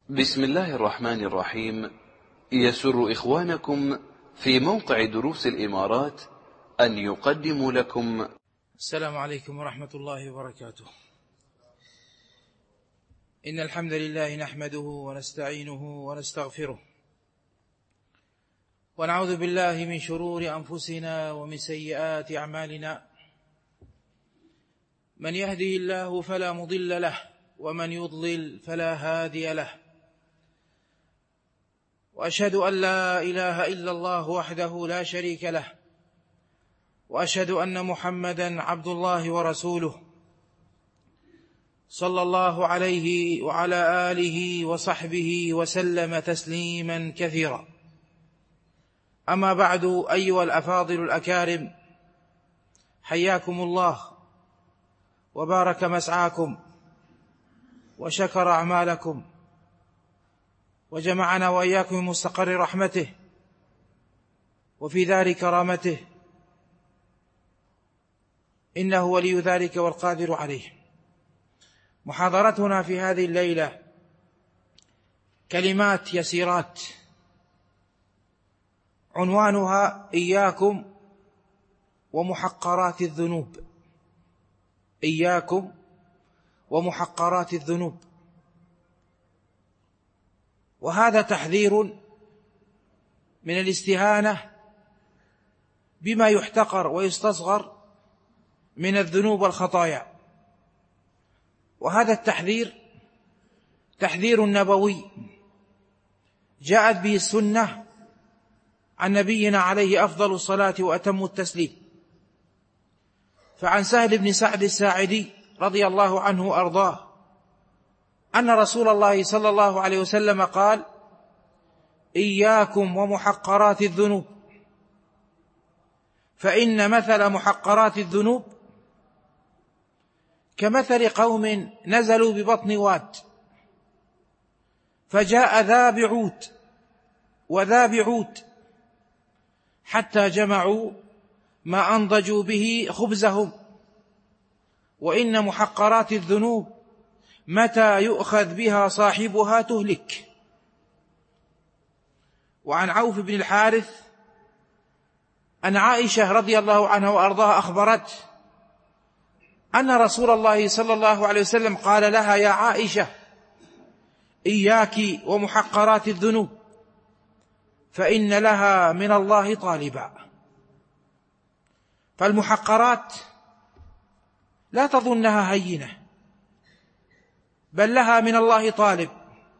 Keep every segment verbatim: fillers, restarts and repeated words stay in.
بسم الله الرحمن الرحيم. يسر إخوانكم في موقع دروس الإمارات أن يقدموا لكم. السلام عليكم ورحمة الله وبركاته. إن الحمد لله نحمده ونستعينه ونستغفره، ونعوذ بالله من شرور أنفسنا ومن سيئات أعمالنا. من يهده الله فلا مضل له، ومن يضلل فلا هادي له. وأشهد أن لا إله إلا الله وحده لا شريك له، وأشهد أن محمدًا عبد الله ورسوله، صلى الله عليه وعلى آله وصحبه وسلم تسليمًا كثيرا. أما بعد، أيها الأفاضل الأكارم، حياكم الله وبارك مسعاكم وشكر أعمالكم، وجمعنا وإياكم من مستقر رحمته وفي ذلك كرامته، إنه ولي ذلك والقادر عليه. محاضرتنا في هذه الليلة كلمات يسيرات، عنوانها إياكم ومحقرات الذنوب. إياكم ومحقرات الذنوب. وهذا تحذير من الاستهانة بما يحتقر ويستصغر من الذنوب والخطايا. وهذا التحذير تحذير نبوي جاءت به السنة عن نبينا عليه أفضل الصلاة وأتم التسليم. فعن سهل بن سعد الساعدي رضي الله عنه وأرضاه أن رسول الله صلى الله عليه وسلم قال: إياكم ومحقرات الذنوب، فإن مثل محقرات الذنوب كمثل قوم نزلوا ببطن واد، فجاء ذا بعود وذا بعود حتى جمعوا ما أنضجوا به خبزهم. وإن محقرات الذنوب متى يؤخذ بها صاحبها تهلك. وعن عوف بن الحارث أن عائشة رضي الله عنها وأرضاها أخبرت أن رسول الله صلى الله عليه وسلم قال لها: يا عائشة، إياك ومحقرات الذنوب، فإن لها من الله طالبا. فالمحقرات لا تظنها هينة، بل لها من الله طالب،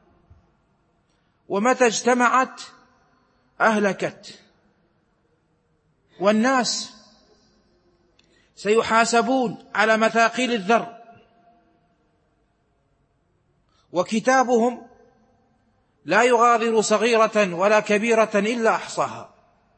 ومتى اجتمعت أهلكت. والناس سيحاسبون على مثاقيل الذر، وكتابهم لا يغادر صغيرة ولا كبيرة إلا أحصاها.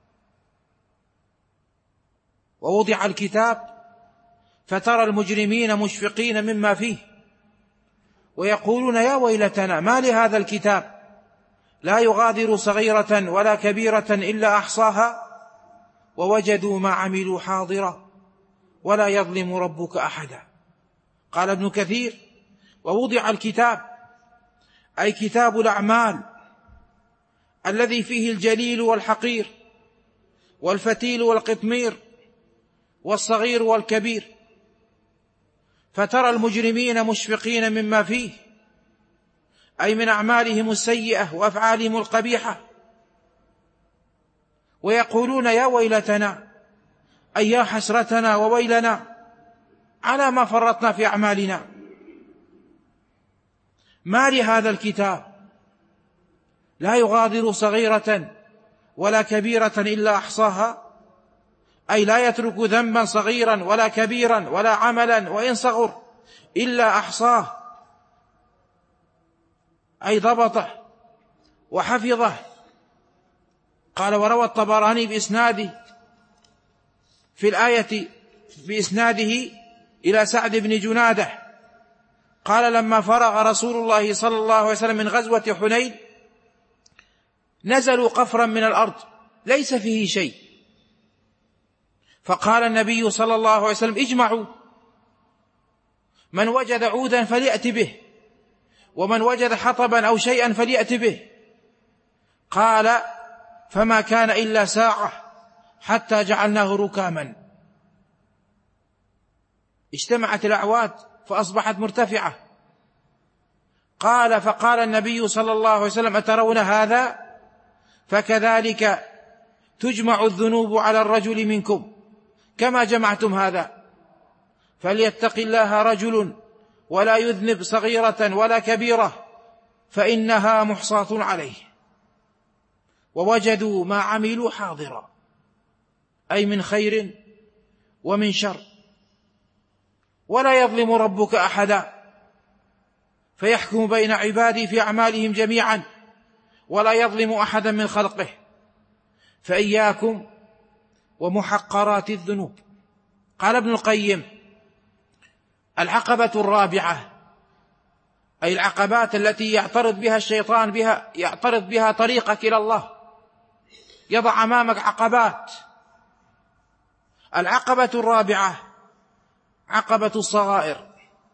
ووضع الكتاب فترى المجرمين مشفقين مما فيه، ويقولون: يا ويلتنا، ما لهذا الكتاب لا يغادر صغيرة ولا كبيرة إلا أحصاها، ووجدوا ما عملوا حاضرا ولا يظلم ربك أحدا. قال ابن كثير: ووضع الكتاب أي كتاب الأعمال الذي فيه الجليل والحقير والفتيل والقطمير والصغير والكبير، فترى المجرمين مشفقين مما فيه، أي من أعمالهم السيئة وأفعالهم القبيحة، ويقولون: يا ويلتنا، أي يا حسرتنا وويلنا على ما فرطنا في أعمالنا. ما لهذا الكتاب لا يغادر صغيرة ولا كبيرة إلا أحصاها، أي لا يترك ذنبا صغيرا ولا كبيرا ولا عملا وإن صغر إلا أحصاه، أي ضبطه وحفظه. قال: وروى الطبراني بإسناده في الآية بإسناده إلى سعد بن جنادة قال: لما فرغ رسول الله صلى الله عليه وسلم من غزوة حنين نزلوا قفرا من الأرض ليس فيه شيء، فقال النبي صلى الله عليه وسلم: اجمعوا، من وجد عودا فليأت به، ومن وجد حطبا أو شيئا فليأت به. قال فما كان إلا ساعة حتى جعلناه ركاما. اجتمعت الأعواد فأصبحت مرتفعة. قال فقال النبي صلى الله عليه وسلم أترون هذا؟ فكذلك تجمع الذنوب على الرجل منكم كما جمعتم هذا، فليتق الله رجل ولا يذنب صغيرة ولا كبيرة فإنها محصاة عليه، ووجدوا ما عملوا حاضرا، أي من خير ومن شر، ولا يظلم ربك أحدا فيحكم بين عبادي في أعمالهم جميعا ولا يظلم أحدا من خلقه. فإياكم ومحقرات الذنوب. قال ابن القيم العقبة الرابعة، أي العقبات التي يعترض بها الشيطان بها يعترض بها طريقك إلى الله، يضع أمامك عقبات. العقبة الرابعة عقبة الصغائر،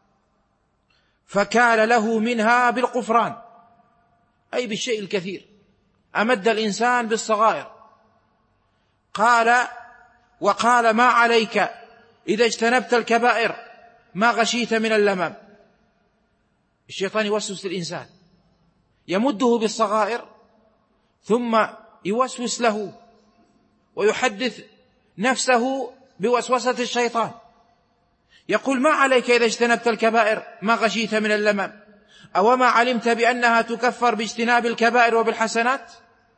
فكان له منها بالغفران، أي بالشيء الكثير، أمد الإنسان بالصغائر. قال وقال ما عليك إذا اجتنبت الكبائر ما غشيت من اللمم. الشيطان يوسوس للإنسان، يمده بالصغائر ثم يوسوس له ويحدث نفسه بوسوسة الشيطان، يقول ما عليك إذا اجتنبت الكبائر ما غشيت من اللمم، أو ما علمت بأنها تكفر باجتناب الكبائر وبالحسنات؟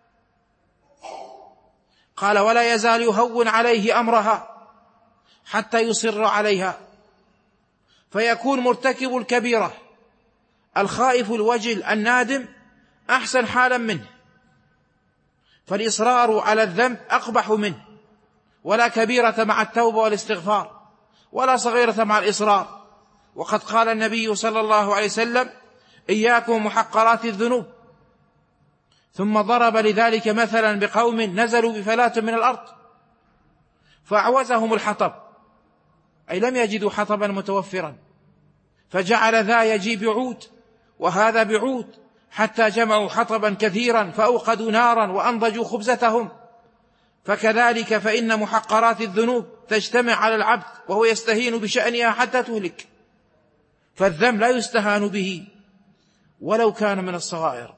قال ولا يزال يهون عليه أمرها حتى يصر عليها، فيكون مرتكب الكبيرة الخائف الوجل النادم أحسن حالا منه، فالإصرار على الذنب أقبح منه، ولا كبيرة مع التوبة والاستغفار، ولا صغيرة مع الإصرار. وقد قال النبي صلى الله عليه وسلم إياكم محقرات الذنوب، ثم ضرب لذلك مثلا بقوم نزلوا بفلاة من الأرض فأعوزهم الحطب، أي لم يجدوا حطبا متوفرا، فجعل ذا يجي بعود وهذا بعود حتى جمعوا حطبا كثيرا فأوقدوا نارا وأنضجوا خبزتهم. فكذلك فإن محقرات الذنوب تجتمع على العبد وهو يستهين بشأنها حتى تهلك، فالذنب لا يستهان به ولو كان من الصغائر.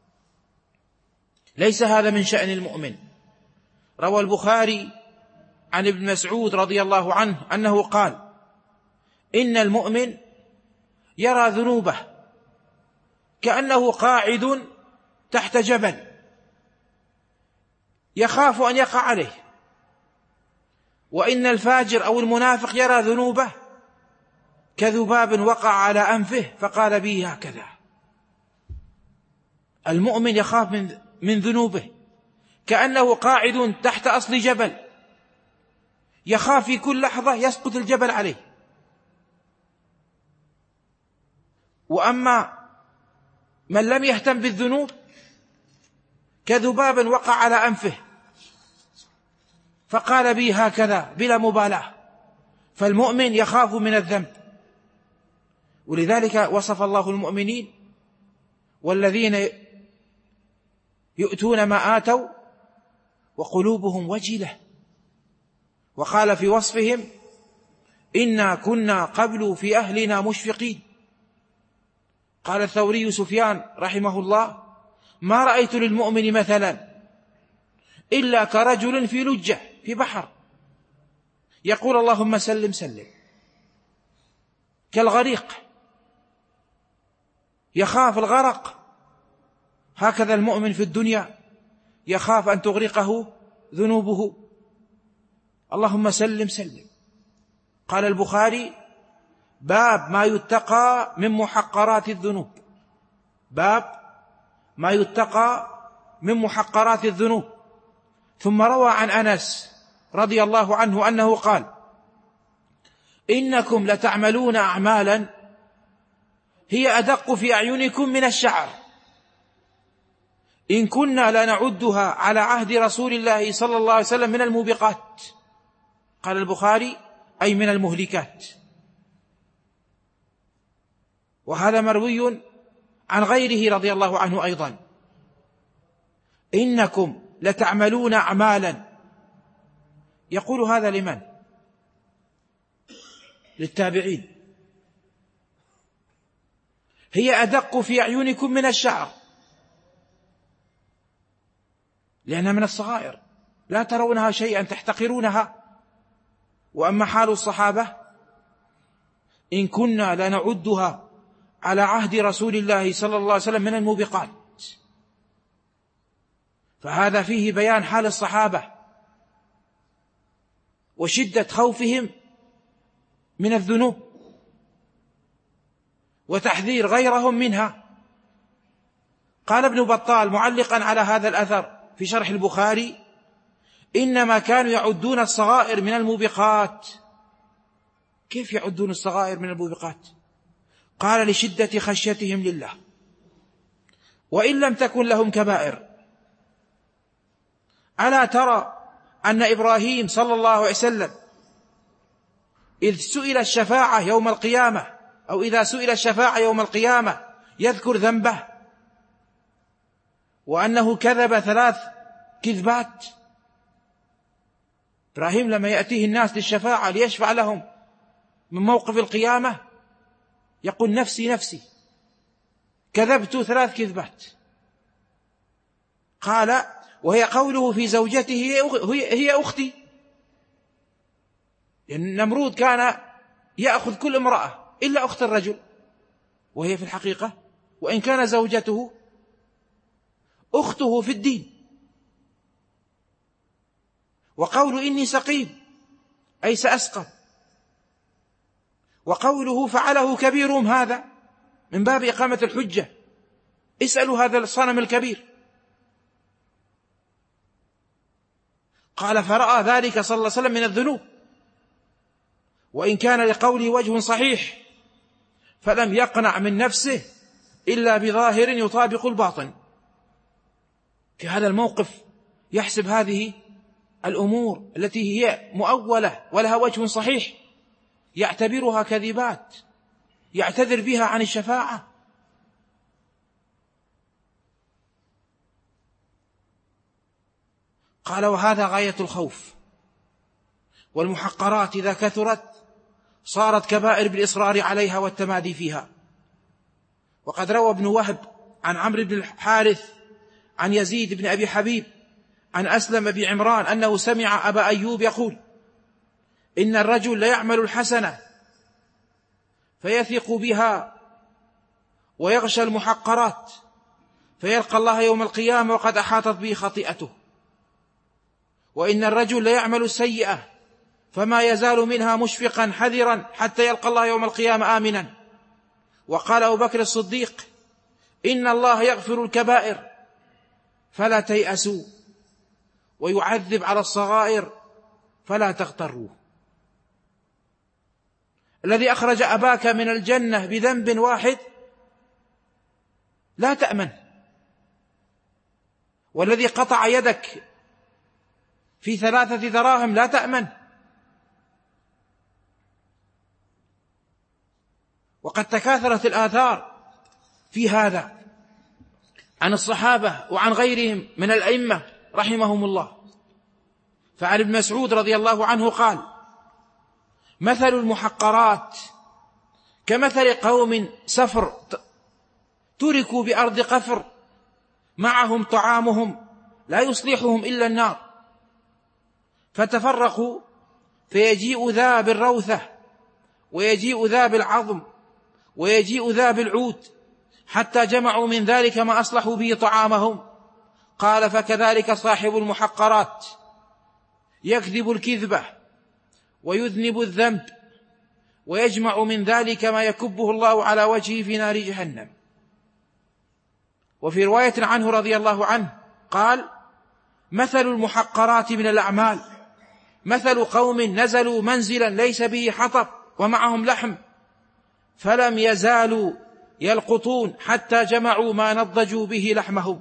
ليس هذا من شأن المؤمن. روى البخاري عن ابن مسعود رضي الله عنه أنه قال إن المؤمن يرى ذنوبه كأنه قاعد تحت جبل يخاف أن يقع عليه، وإن الفاجر أو المنافق يرى ذنوبه كذباب وقع على أنفه فقال به هكذا. المؤمن يخاف من, من ذنوبه كأنه قاعد تحت أصل جبل يخاف في كل لحظة يسقط الجبل عليه. وأما من لم يهتم بالذنوب كذباب وقع على أنفه فقال بي هكذا بلا مبالاة. فالمؤمن يخاف من الذنب، ولذلك وصف الله المؤمنين والذين يؤتون ما آتوا وقلوبهم وجلة، وقال في وصفهم إنا كنا قبل في أهلنا مشفقين. قال الثوري سفيان رحمه الله ما رأيت للمؤمن مثلا إلا كرجل في لجة في بحر يقول اللهم سلم سلم، كالغريق يخاف الغرق. هكذا المؤمن في الدنيا يخاف أن تغرقه ذنوبه، اللهم سلم سلم. قال البخاري باب ما يتقى من محقرات الذنوب، باب ما يتقى من محقرات الذنوب. ثم روى عن أنس رضي الله عنه أنه قال إنكم لتعملون أعمالا هي أدق في أعينكم من الشعر، إن كنا لنعدها على عهد رسول الله صلى الله عليه وسلم من الموبقات. قال البخاري أي من المهلكات. وهذا مروي عن غيره رضي الله عنه أيضا: إنكم لتعملون أعمالا. يقول هذا لمن؟ للتابعين. هي أدق في أعينكم من الشعر، لأنها من الصغائر لا ترونها شيئا تحتقرونها. وأما حال الصحابة إن كنا لنعدها على عهد رسول الله صلى الله عليه وسلم من الموبقات. فهذا فيه بيان حال الصحابة وشدة خوفهم من الذنوب وتحذير غيرهم منها. قال ابن بطال معلقا على هذا الأثر في شرح البخاري: إنما كانوا يعدون الصغائر من الموبقات. كيف يعدون الصغائر من الموبقات؟ قال: لشدة خشيتهم لله، وإن لم تكن لهم كبائر. ألا ترى أن إبراهيم صلى الله عليه وسلم إذ سئل الشفاعة يوم القيامة، أو إذا سئل الشفاعة يوم القيامة، يذكر ذنبه وأنه كذب ثلاث كذبات. إبراهيم لما يأتيه الناس للشفاعة ليشفع لهم من موقف القيامة يقول: نفسي نفسي، كذبت ثلاث كذبات. قال: وهي قوله في زوجته هي أختي. لأن نمرود كان يأخذ كل امرأة إلا أخت الرجل، وهي في الحقيقة وإن كان زوجته أخته في الدين. وقول إني سقيم أي سأسقم. وقوله فعله كبيرهم هذا من باب إقامة الحجة: اسألوا هذا الصنم الكبير. قال: فرأى ذلك صلى الله عليه وسلم من الذنوب، وإن كان لقوله وجه صحيح، فلم يقنع من نفسه إلا بظاهر يطابق الباطن. في هذا الموقف يحسب هذه الأمور التي هي مؤولة ولها وجه صحيح يعتبرها كذبات يعتذر بها عن الشفاعة. قال: وهذا غاية الخوف. والمحقرات إذا كثرت صارت كبائر بالإصرار عليها والتمادي فيها. وقد روى ابن وهب عن عمرو بن الحارث عن يزيد بن أبي حبيب عن أسلم بن عمران أنه سمع أبا أيوب يقول: إن الرجل ليعمل الحسنة فيثق بها ويغشى المحقرات فيلقى الله يوم القيامة وقد أحاطت به خطيئته. وإن الرجل ليعمل السيئة فما يزال منها مشفقا حذرا حتى يلقى الله يوم القيامة آمنا. وقال أبو بكر الصديق: إن الله يغفر الكبائر فلا تيأسوا ويعذب على الصغائر فلا تغتروا. الذي أخرج أباك من الجنة بذنب واحد لا تأمن، والذي قطع يدك في ثلاثة دراهم لا تأمن. وقد تكاثرت الآثار في هذا عن الصحابة وعن غيرهم من الأئمة رحمهم الله. فعن ابن مسعود رضي الله عنه قال: مثل المحقرات كمثل قوم سفر تركوا بأرض قفر معهم طعامهم لا يصلحهم إلا النار، فتفرقوا فيجيء ذا بالروثة ويجيء ذا بالعظم ويجيء ذا بالعود حتى جمعوا من ذلك ما أصلحوا به طعامهم. قال: فكذلك صاحب المحقرات يكذب الكذبة ويذنب الذنب ويجمع من ذلك ما يكبه الله على وجهه في نار جهنم. وفي رواية عنه رضي الله عنه قال: مثل المحقرات من الأعمال مثل قوم نزلوا منزلا ليس به حطب ومعهم لحم فلم يزالوا يلقطون حتى جمعوا ما نضجوا به لحمهم.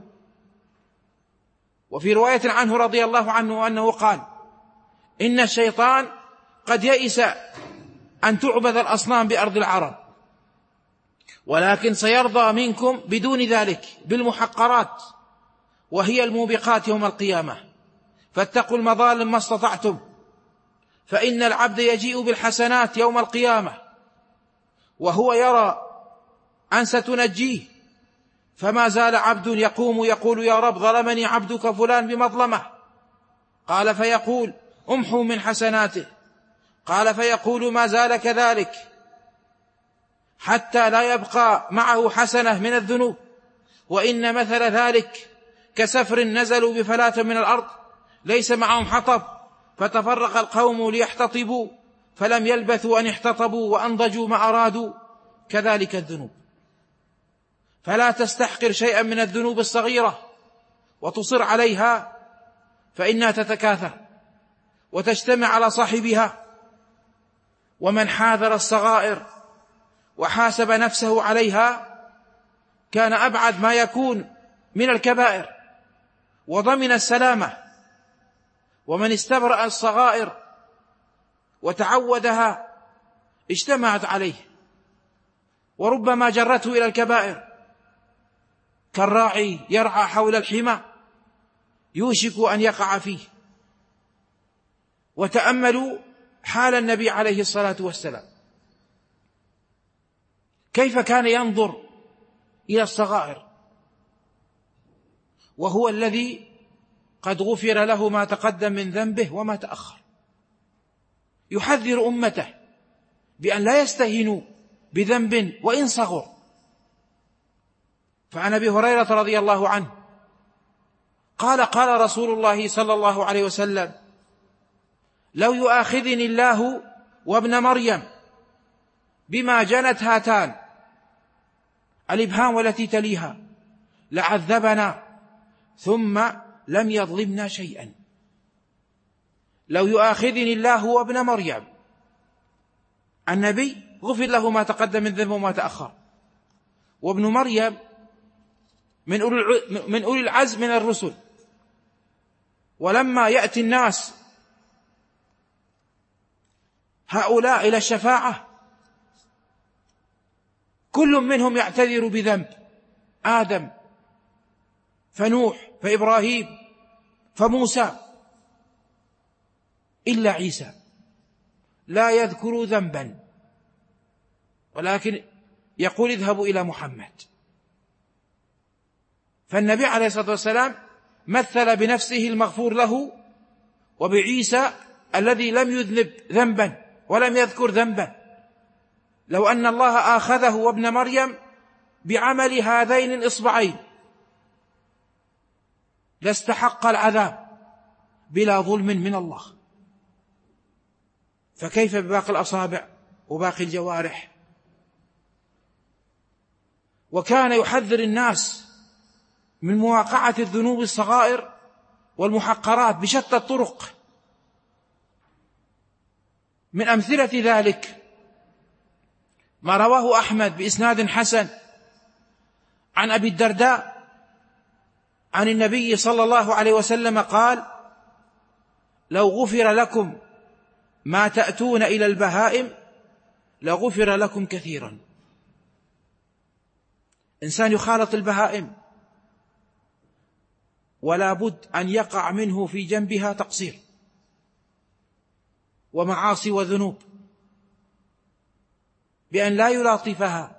وفي رواية عنه رضي الله عنه أنه قال: إن الشيطان قد يئس أن تعبد الأصنام بأرض العرب، ولكن سيرضى منكم بدون ذلك بالمحقرات، وهي الموبقات يوم القيامة. فاتقوا المظالم ما استطعتم، فإن العبد يجيء بالحسنات يوم القيامة وهو يرى أن ستنجيه، فما زال عبد يقوم يقول: يا رب ظلمني عبدك فلان بمظلمة. قال فيقول: امحوا من حسناته. قال فيقول: ما زال كذلك، حتى لا يبقى معه حسنة من الذنوب. وإن مثل ذلك كسفر نزلوا بفلاة من الأرض ليس معهم حطب، فتفرق القوم ليحتطبوا، فلم يلبثوا أن احتطبوا وأنضجوا ما أرادوا، كذلك الذنوب. فلا تستحقر شيئا من الذنوب الصغيرة وتصر عليها، فإنها تتكاثر وتجتمع على صاحبها. ومن حاذر الصغائر وحاسب نفسه عليها كان أبعد ما يكون من الكبائر وضمن السلامة. ومن استبرأ الصغائر وتعودها اجتمعت عليه، وربما جرته إلى الكبائر، كالراعي يرعى حول الحمى يوشك أن يقع فيه. وتأملوا حال النبي عليه الصلاة والسلام، كيف كان ينظر إلى الصغائر، وهو الذي قد غفر له ما تقدم من ذنبه وما تأخر. يحذر أمته بأن لا يستهينوا بذنب وإن صغر. فعن أبي هريرة رضي الله عنه قال: قال رسول الله صلى الله عليه وسلم: لو يؤاخذني الله وابن مريم بما جنت هاتان الإبهام والتي تليها لعذبنا ثم لم يظلمنا شيئا. لو يؤاخذني الله وابن مريم، النبي غفر له ما تقدم من ذنبه وما تأخر، وابن مريم من من أولي العزم من الرسل. ولما يأتي الناس هؤلاء إلى الشفاعة كل منهم يعتذر بذنب، آدم فنوح فإبراهيم فموسى، إلا عيسى لا يذكر ذنبا، ولكن يقول: اذهبوا إلى محمد. فالنبي عليه الصلاة والسلام مثل بنفسه المغفور له وبعيسى الذي لم يذنب ذنبا ولم يذكر ذنبا. لو أن الله آخذه وابن مريم بعمل هذين الإصبعين لاستحق العذاب بلا ظلم من الله، فكيف بباقي الأصابع وباقي الجوارح؟ وكان يحذر الناس من مواقعة الذنوب الصغائر والمحقرات بشتى الطرق. من أمثلة ذلك ما رواه أحمد بإسناد حسن عن أبي الدرداء عن النبي صلى الله عليه وسلم قال: لو غفر لكم ما تأتون إلى البهائم لغفر لكم كثيرا. إنسان يخالط البهائم ولا بد أن يقع منه في جنبها تقصير ومعاصي وذنوب، بأن لا يلاطفها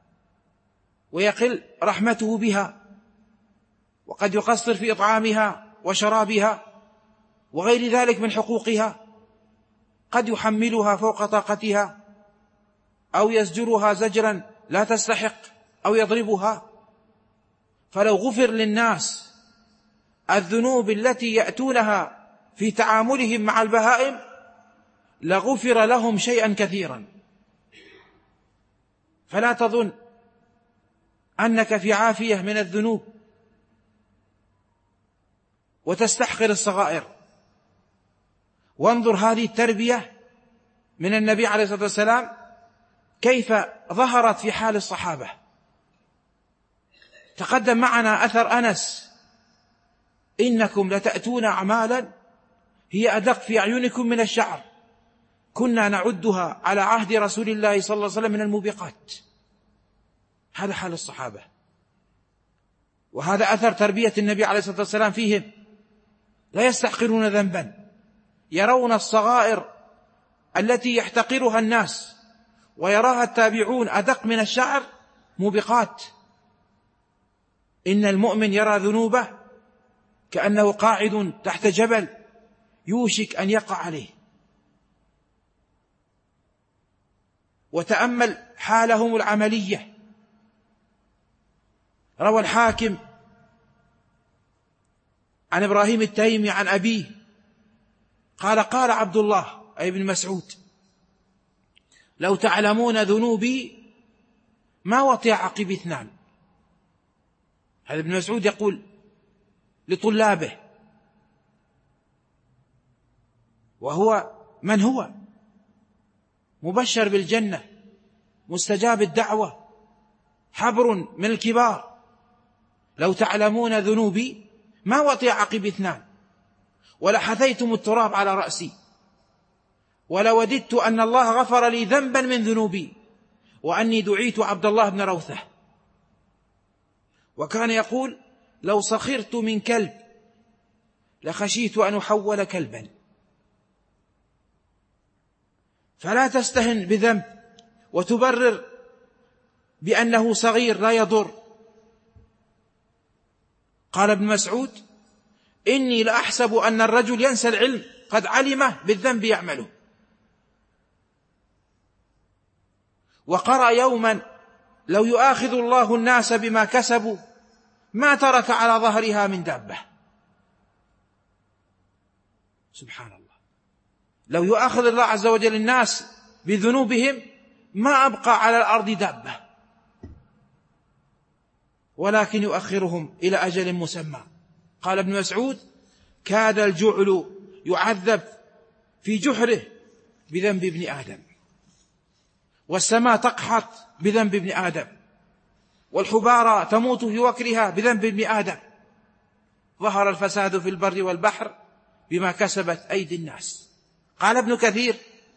ويقل رحمته بها، وقد يقصر في إطعامها وشرابها وغير ذلك من حقوقها، قد يحملها فوق طاقتها أو يزجرها زجرا لا تستحق أو يضربها. فلو غفر للناس الذنوب التي يأتونها في تعاملهم مع البهائم لغفر لهم شيئا كثيرا. فلا تظن أنك في عافية من الذنوب وتستحقر الصغائر. وانظر هذه التربية من النبي عليه الصلاة والسلام كيف ظهرت في حال الصحابة. تقدم معنا أثر أنس: إنكم لتأتون أعمالا هي أدق في أعينكم من الشعر كنا نعدها على عهد رسول الله صلى الله عليه وسلم من الموبقات. هذا حال الصحابة، وهذا أثر تربية النبي عليه الصلاة والسلام فيهم. لا يستحقرون ذنبا، يرون الصغائر التي يحتقرها الناس ويراها التابعون أدق من الشعر موبقات. إن المؤمن يرى ذنوبه كأنه قاعد تحت جبل يوشك أن يقع عليه. وتأمل حالهم العملية. روى الحاكم عن إبراهيم التيمي عن أبيه قال قال عبد الله أي ابن مسعود: لو تعلمون ذنوبي ما وطئ عقبي اثنان. هذا ابن مسعود يقول لطلابه، وهو من هو مبشر بالجنة، مستجاب الدعوة، حبر من الكبار. لو تعلمون ذنوبي ما وطئ عقبي اثنان ولحثيتم التراب على رأسي، ولوددت أن الله غفر لي ذنبا من ذنوبي وأني دعيت عبد الله بن روثة. وكان يقول: لو سخرت من كلب لخشيت أن أحول كلبا. فلا تستهن بذنب وتبرر بأنه صغير لا يضر. قال ابن مسعود: إني لأحسب أن الرجل ينسى العلم قد علمه بالذنب يعمله. وقرأ يوما: لو يؤاخذ الله الناس بما كسبوا ما ترك على ظهرها من دابة. سبحان الله، لو يؤاخذ الله عز وجل الناس بذنوبهم ما أبقى على الأرض دابة، ولكن يؤخرهم إلى أجل مسمى. قال ابن مسعود: كاد الجعل يعذب في جحره بذنب ابن آدم، والسماء تقحط بذنب ابن آدم، والحبارى تموت في وكرها بذنب ابن آدم. ظهر الفساد في البر والبحر بما كسبت أيدي الناس. قال ابن كثير: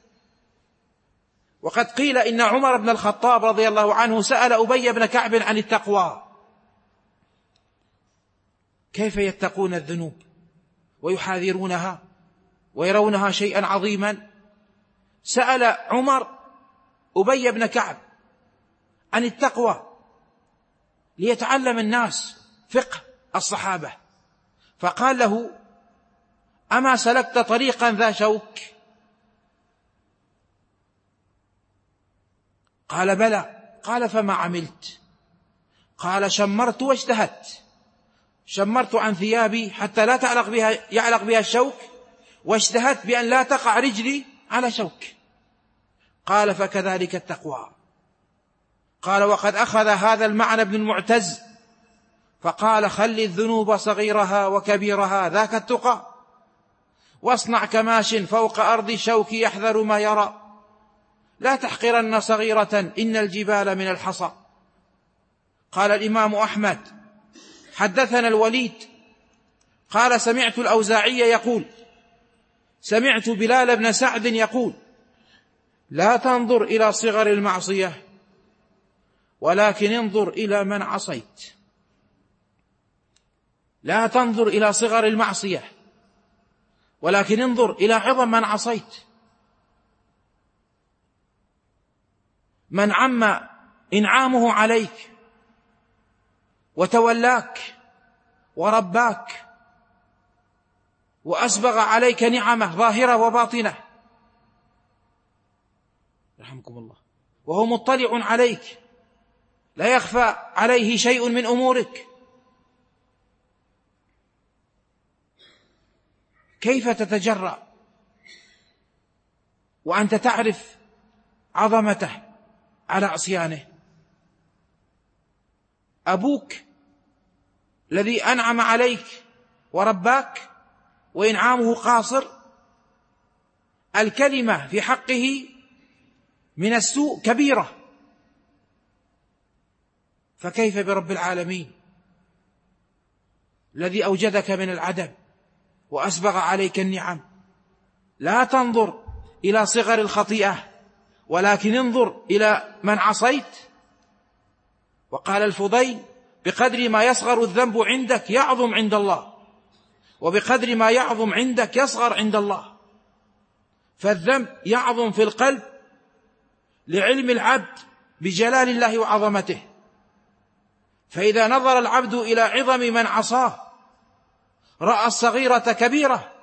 وقد قيل إن عمر بن الخطاب رضي الله عنه سأل أبي بن كعب عن التقوى، كيف يتقون الذنوب ويحاذرونها ويرونها شيئا عظيما. سأل عمر أبي بن كعب عن التقوى ليتعلم الناس فقه الصحابة، فقال له: أما سلكت طريقا ذا شوك؟ قال: بلى. قال: فما عملت؟ قال: شمرت واجتهدت، شمرت عن ثيابي حتى لا تعلق بها يعلق بها الشوك، واجتهدت بأن لا تقع رجلي على شوك. قال: فكذلك التقوى. قال: وقد أخذ هذا المعنى ابن المعتز فقال: خل الذنوب صغيرها وكبيرها ذاك التقى، واصنع كماش فوق أرض الشوك يحذر ما يرى، لا تحقرن صغيرة إن الجبال من الحصى. قال الإمام أحمد: حدثنا الوليد قال: سمعت الأوزاعي يقول: سمعت بلال بن سعد يقول: لا تنظر إلى صغر المعصية ولكن انظر إلى من عصيت. لا تنظر إلى صغر المعصية ولكن انظر إلى عظم من عصيت. من عم إنعامه عليك وتولاك ورباك وأسبغ عليك نعمه ظاهرة وباطنة، رحمكم الله، وهو مطلع عليك لا يخفى عليه شيء من أمورك، كيف تتجرأ وأنت تعرف عظمته على عصيانه؟ أبوك الذي أنعم عليك ورباك وإنعامه قاصر، الكلمة في حقه من السوء كبيرة، فكيف برب العالمين الذي أوجدك من العدم وأسبغ عليك النعم؟ لا تنظر إلى صغر الخطيئة ولكن انظر إلى من عصيت. وقال الفضيل: بقدر ما يصغر الذنب عندك يعظم عند الله، وبقدر ما يعظم عندك يصغر عند الله. فالذنب يعظم في القلب لعلم العبد بجلال الله وعظمته، فإذا نظر العبد إلى عظم من عصاه رأى الصغيرة كبيرة.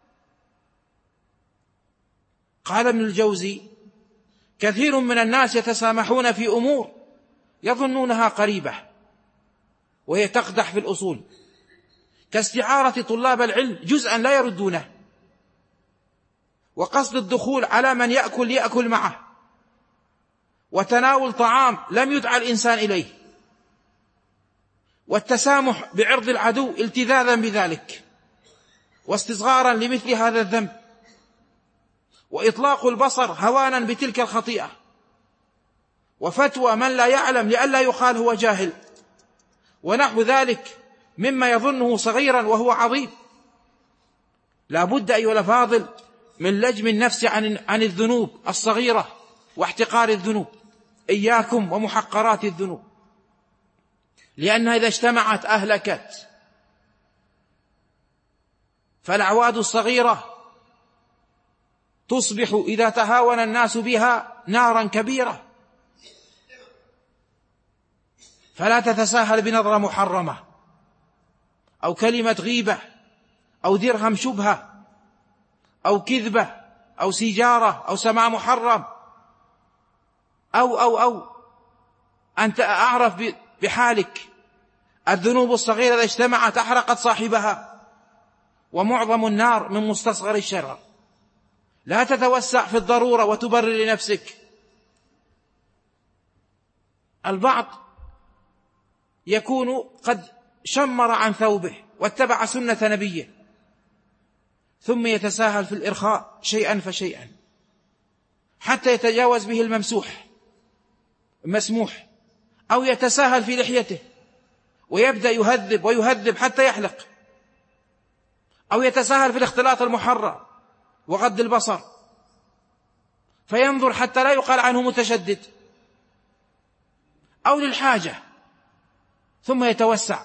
قال ابن الجوزي: كثير من الناس يتسامحون في أمور يظنونها قريبة وهي تقدح في الأصول، كاستعارة طلاب العلم جزءا لا يردونه، وقصد الدخول على من يأكل يأكل معه، وتناول طعام لم يدعى الإنسان إليه، والتسامح بعرض العدو التذاذا بذلك واستصغارا لمثل هذا الذنب، وإطلاق البصر هوانا بتلك الخطيئة، وفتوى من لا يعلم لئلا يقال هو جاهل، ونحو ذلك مما يظنه صغيرا وهو عظيم. لا بد أيها الأفاضل من لجم النفس عن عن الذنوب الصغيرة واحتقار الذنوب، إياكم ومحقرات الذنوب، لأنها إذا اجتمعت أهلكت. فالأعواد الصغيرة تصبح إذا تهاون الناس بها نارا كبيرة، فلا تتساهل بنظرة محرمة أو كلمة غيبة أو درهم شبهة أو كذبة أو سيجارة أو سماع محرم أو أو أو أنت أعرف بحالك. الذنوب الصغيرة إذا اجتمعت أحرقت صاحبها، ومعظم النار من مستصغر الشرر. لا تتوسع في الضرورة وتبرر لنفسك. البعض يكون قد شمر عن ثوبه واتبع سنة نبيه، ثم يتساهل في الإرخاء شيئا فشيئا حتى يتجاوز به الممسوح المسموح، أو يتساهل في لحيته ويبدأ يهذب ويهذب حتى يحلق، أو يتساهل في الاختلاط المحرم وغض البصر فينظر حتى لا يقال عنه متشدد، أو للحاجة ثم يتوسع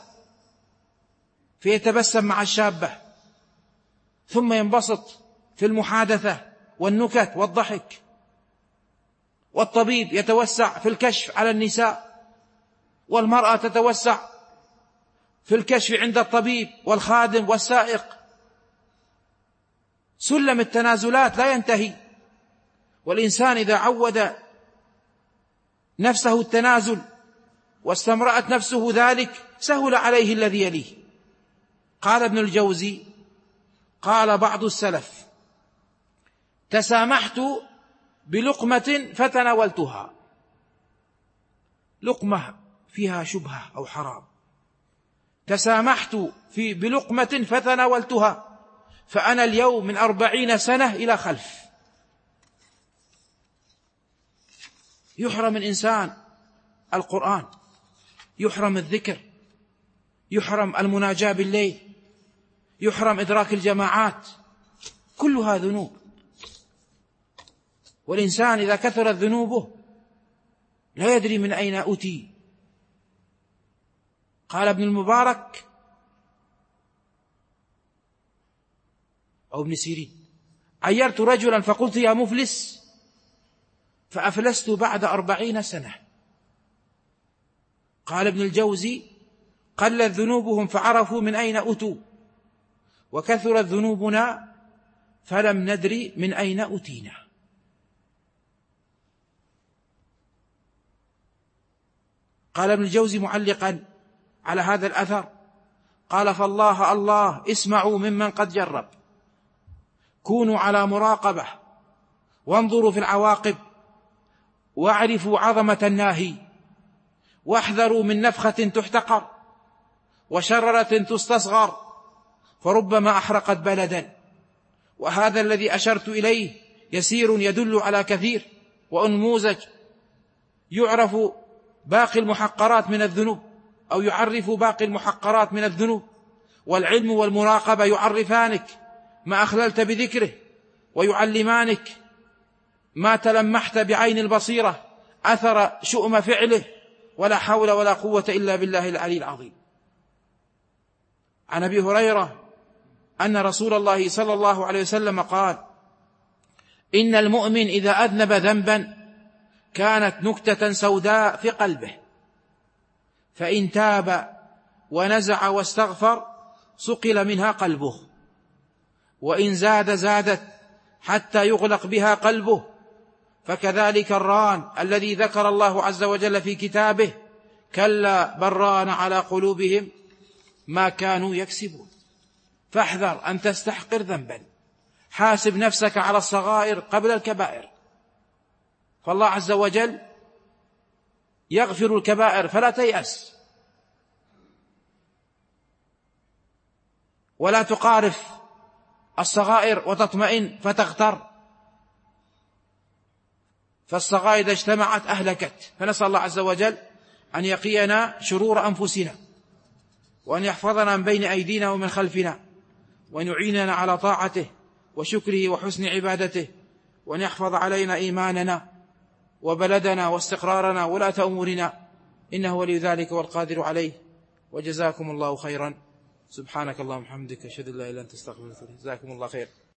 فيتبسم مع الشابة، ثم ينبسط في المحادثة والنكت والضحك. والطبيب يتوسع في الكشف على النساء، والمرأة تتوسع في الكشف عند الطبيب والخادم والسائق. سلم التنازلات لا ينتهي، والإنسان إذا عود نفسه التنازل واستمرأت نفسه ذلك سهل عليه الذي يليه. قال ابن الجوزي: قال بعض السلف: تسامحت بلقمة فتناولتها. لقمة فيها شبهة أو حرام، تسامحت في بلقمة فتناولتها، فأنا اليوم من أربعين سنة إلى خلف. يحرم الإنسان القرآن، يحرم الذكر، يحرم المناجاة بالليل، يحرم إدراك الجماعات، كلها ذنوب. والإنسان إذا كثرت ذنوبه لا يدري من أين أتي. قال ابن المبارك أو ابن سيرين: عيرت رجلا فقلت يا مفلس، فأفلست بعد أربعين سنة. قال ابن الجوزي: قلت ذنوبهم فعرفوا من أين أتوا، وكثرت ذنوبنا فلم ندري من أين أتينا. قال ابن الجوزي معلقا على هذا الأثر: قال فالله الله اسمعوا ممن قد جرب، كونوا على مراقبة، وانظروا في العواقب، واعرفوا عظمة الناهي، واحذروا من نفخة تحتقر وشررة تستصغر، فربما أحرقت بلدا. وهذا الذي أشرت إليه يسير يدل على كثير، وأنموذج يعرف باقي المحقرات من الذنوب، أو يعرف باقي المحقرات من الذنوب. والعلم والمراقبة يعرفانك ما أخللت بذكره، ويعلمانك ما تلمحت بعين البصيرة أثر شؤم فعله، ولا حول ولا قوة إلا بالله العلي العظيم. عن أبي هريرة أن رسول الله صلى الله عليه وسلم قال: إن المؤمن إذا أذنب ذنبا كانت نكتة سوداء في قلبه، فإن تاب ونزع واستغفر صقل منها قلبه، وإن زاد زادت حتى يغلق بها قلبه. فكذلك الران الذي ذكر الله عز وجل في كتابه: كلا بل ران على قلوبهم ما كانوا يكسبون. فاحذر أن تستحقر ذنبا، حاسب نفسك على الصغائر قبل الكبائر، فالله عز وجل يغفر الكبائر فلا تيأس، ولا تقارف الصغائر وتطمئن فتغتر، فالصغائر إذا اجتمعت أهلكت. فنسأل الله عز وجل أن يقينا شرور أنفسنا، وأن يحفظنا من بين أيدينا ومن خلفنا، وأن يعيننا على طاعته وشكره وحسن عبادته، وأن يحفظ علينا إيماننا وبلدنا واستقرارنا ولاة أمورنا، إنه ولي ذلك والقادر عليه. وجزاكم الله خيرا. سبحانك اللهم وبحمدك، أشهد أن لا إله إلا أنت، أستغفرك وأتوب إليك. جزاكم الله خير.